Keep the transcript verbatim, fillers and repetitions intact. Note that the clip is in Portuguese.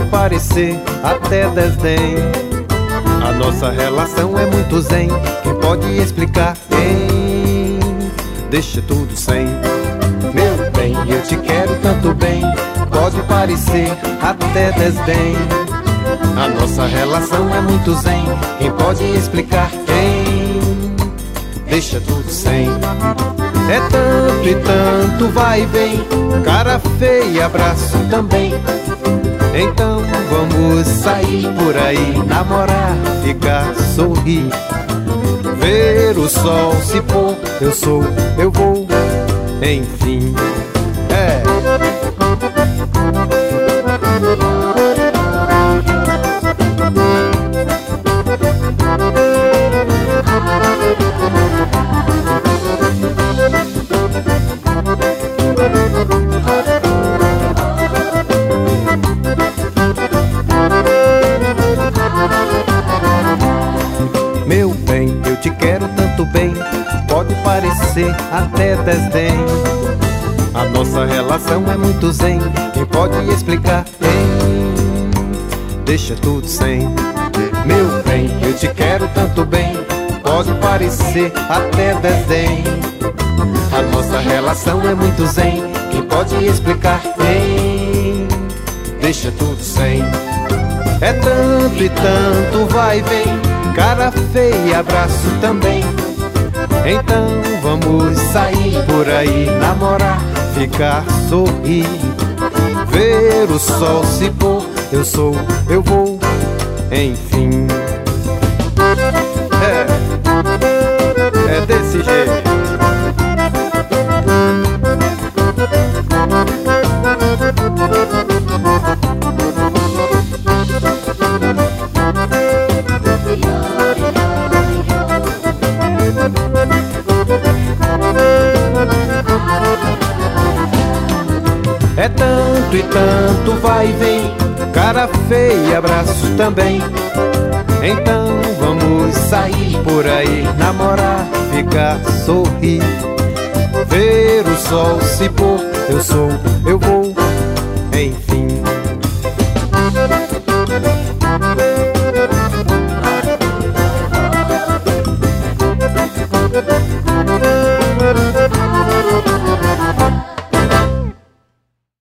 parecer até desdém. A nossa relação é muito zen, quem pode explicar? Quem deixa tudo sem. Meu bem, eu te quero tanto bem, pode parecer até desdém. A nossa relação é muito zen, quem pode explicar? Quem deixa tudo sem. É tanto e tanto vai e vem, cara feia, abraço também. Então vamos sair por aí, namorar, ficar, sorrir, ver o sol se pôr. Eu sou, eu vou, enfim. É. Meu bem, eu te quero tanto bem, pode parecer até desdém. A nossa relação é muito zen, quem pode explicar? Quem deixa tudo sem. Meu bem, eu te quero tanto bem, pode parecer até desdém. A nossa relação é muito zen, quem pode explicar? Quem deixa tudo sem. É tanto e tanto vai e vem, cara feia, abraço também. Então vamos sair por aí, namorar, ficar, sorrir, ver o sol se pôr. Eu sou, eu vou, enfim. É, é desse jeito. É tanto e tanto vai e vem, cara feia, abraço também. Então vamos sair por aí, namorar, ficar, sorrir, ver o sol se pôr. Eu sou, eu vou, enfim.